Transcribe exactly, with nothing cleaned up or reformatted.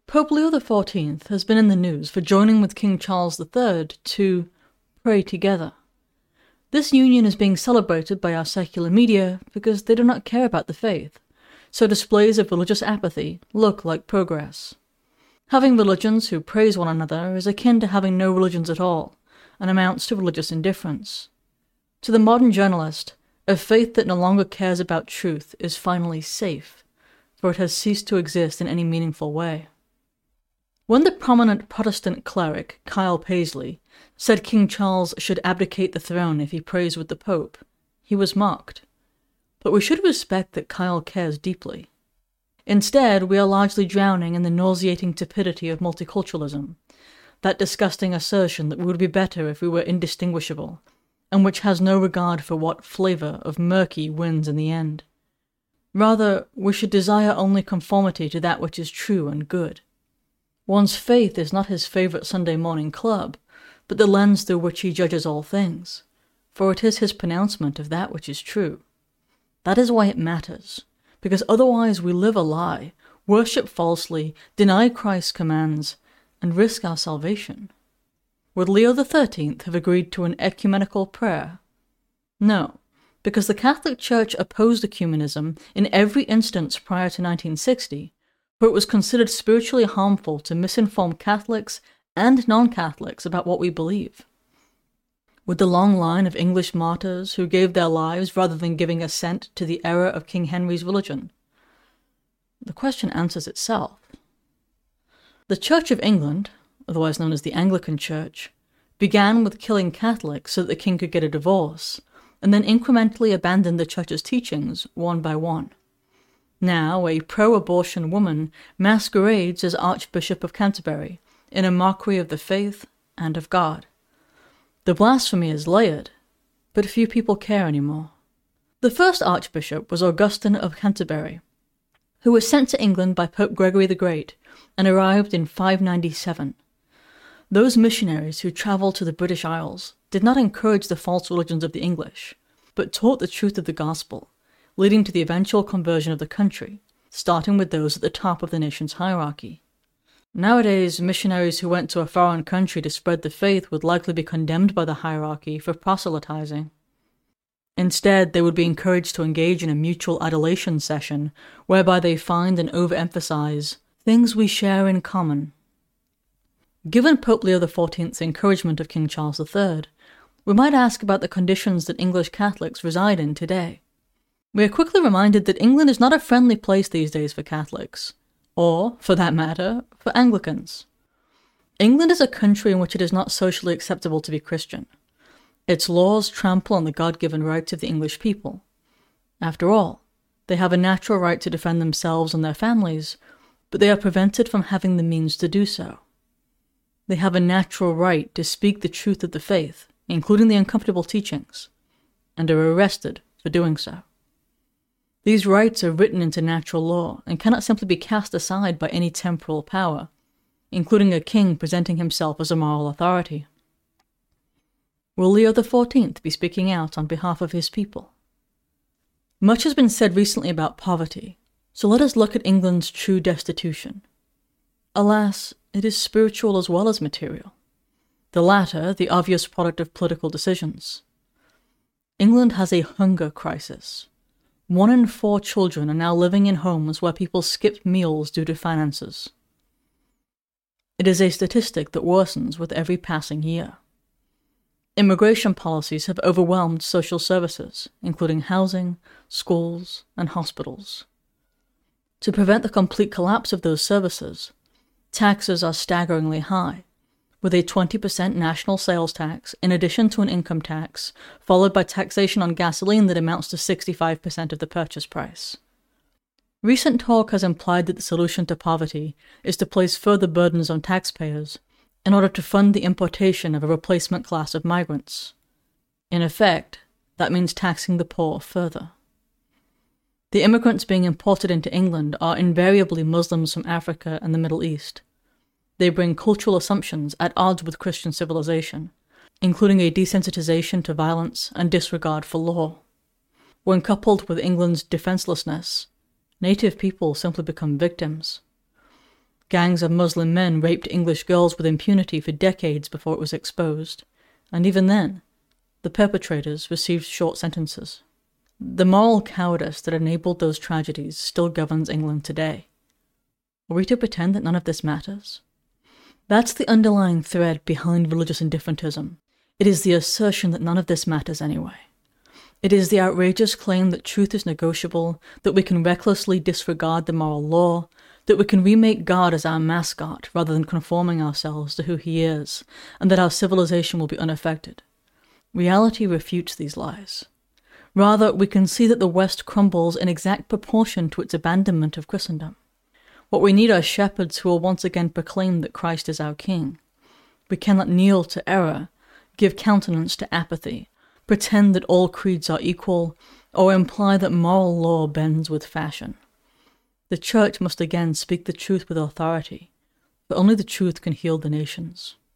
Pope Leo the fourteenth has been in the news for joining with King Charles the third to pray together. This union is being celebrated by our secular media because they do not care about the faith, so displays of religious apathy look like progress. Having religions who praise one another is akin to having no religions at all, and amounts to religious indifference. To the modern journalist, a faith that no longer cares about truth is finally safe, for it has ceased to exist in any meaningful way. When the prominent Protestant cleric, Kyle Paisley, said King Charles should abdicate the throne if he prays with the Pope, he was mocked. But we should respect that Kyle cares deeply. Instead, we are largely drowning in the nauseating tepidity of multiculturalism, that disgusting assertion that we would be better if we were indistinguishable, and which has no regard for what flavor of murky wins in the end. Rather, we should desire only conformity to that which is true and good. One's faith is not his favorite Sunday morning club, but the lens through which he judges all things, for it is his pronouncement of that which is true. That is why it matters, because otherwise we live a lie, worship falsely, deny Christ's commands, and risk our salvation. Would Leo the thirteenth have agreed to an ecumenical prayer? No, because the Catholic Church opposed ecumenism in every instance prior to nineteen sixty, for it was considered spiritually harmful to misinform Catholics and non-Catholics about what we believe. Would the long line of English martyrs who gave their lives rather than giving assent to the error of King Henry's religion? The question answers itself. The Church of England, otherwise known as the Anglican Church, began with killing Catholics so that the king could get a divorce, and then incrementally abandoned the Church's teachings one by one. Now, a pro-abortion woman masquerades as Archbishop of Canterbury, in a mockery of the faith and of God. The blasphemy is layered, but few people care anymore. The first Archbishop was Augustine of Canterbury, who was sent to England by Pope Gregory the Great and arrived in five ninety-seven. Those missionaries who travelled to the British Isles did not encourage the false religions of the English, but taught the truth of the gospel, leading to the eventual conversion of the country, starting with those at the top of the nation's hierarchy. Nowadays, missionaries who went to a foreign country to spread the faith would likely be condemned by the hierarchy for proselytizing. Instead, they would be encouraged to engage in a mutual adulation session, whereby they find and overemphasize things we share in common. Given Pope Leo the fourteenth's encouragement of King Charles the third, we might ask about the conditions that English Catholics reside in today. We are quickly reminded that England is not a friendly place these days for Catholics, or, for that matter, for Anglicans. England is a country in which it is not socially acceptable to be Christian. Its laws trample on the God-given rights of the English people. After all, they have a natural right to defend themselves and their families, but they are prevented from having the means to do so. They have a natural right to speak the truth of the faith, including the uncomfortable teachings, and are arrested for doing so. These rights are written into natural law and cannot simply be cast aside by any temporal power, including a king presenting himself as a moral authority. Will Leo the fourteenth be speaking out on behalf of his people? Much has been said recently about poverty, so let us look at England's true destitution. Alas, it is spiritual as well as material. The latter, the obvious product of political decisions. England has a hunger crisis. One in four children are now living in homes where people skip meals due to finances. It is a statistic that worsens with every passing year. Immigration policies have overwhelmed social services, including housing, schools, and hospitals. To prevent the complete collapse of those services, taxes are staggeringly high, with a twenty percent national sales tax in addition to an income tax, followed by taxation on gasoline that amounts to sixty-five percent of the purchase price. Recent talk has implied that the solution to poverty is to place further burdens on taxpayers in order to fund the importation of a replacement class of migrants. In effect, that means taxing the poor further. The immigrants being imported into England are invariably Muslims from Africa and the Middle East. They bring cultural assumptions at odds with Christian civilization, including a desensitization to violence and disregard for law. When coupled with England's defenselessness, native people simply become victims. Gangs of Muslim men raped English girls with impunity for decades before it was exposed, and even then, the perpetrators received short sentences. The moral cowardice that enabled those tragedies still governs England today. Are we to pretend that none of this matters? That's the underlying thread behind religious indifferentism. It is the assertion that none of this matters anyway. It is the outrageous claim that truth is negotiable, that we can recklessly disregard the moral law, that we can remake God as our mascot rather than conforming ourselves to who he is, and that our civilization will be unaffected. Reality refutes these lies. Rather, we can see that the West crumbles in exact proportion to its abandonment of Christendom. What we need are shepherds who will once again proclaim that Christ is our King. We cannot kneel to error, give countenance to apathy, pretend that all creeds are equal, or imply that moral law bends with fashion. The Church must again speak the truth with authority, for only the truth can heal the nations.